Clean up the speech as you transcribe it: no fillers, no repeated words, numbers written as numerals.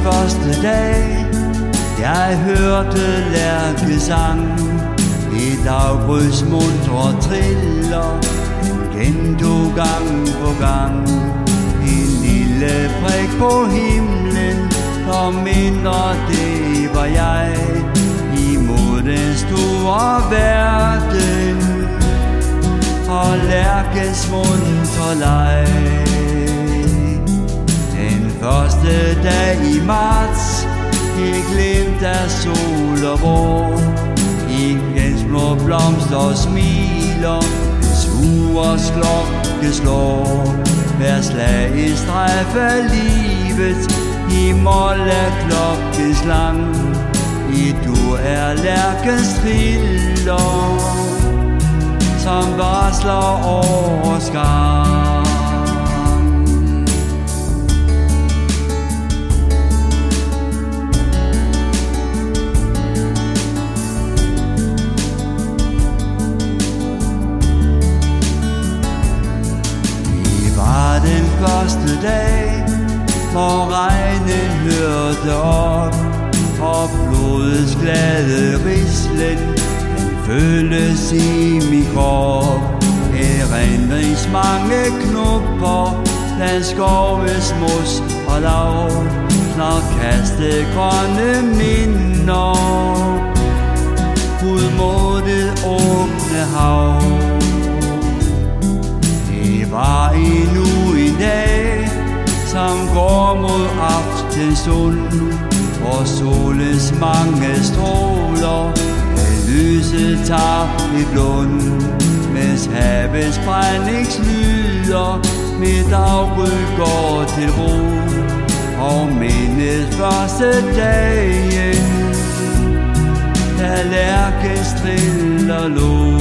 første dag, jeg hørte lærkesang. I daggryds muntre triller, gentog gang på gang. En lille prik på himlen, og mindre det var jeg, imod den store verden og lærkens muntre leg. Den første dag i marts, i glimt af sol og vår, igen små blomster smiler, sures klokke slår. Hver slag i strejf af livet, i mål af klokkes lang. I dur er lærkens triller, som varsler årets gang. Det var den første dag, hvor regnen hørte op, og blodets glade rislen, den føles i min krop. Erindrings mange knopper, blandt skoves mos og lav, snart kaste grønne minder ud mod det åbne hav. Det var endnu en dag, som går mod aftenstund, hvor solens mange stråler af lyset tager i blund, mens havets brændingslyder med daggry går til ro, og mindes første dagen, da lærkens triller lå.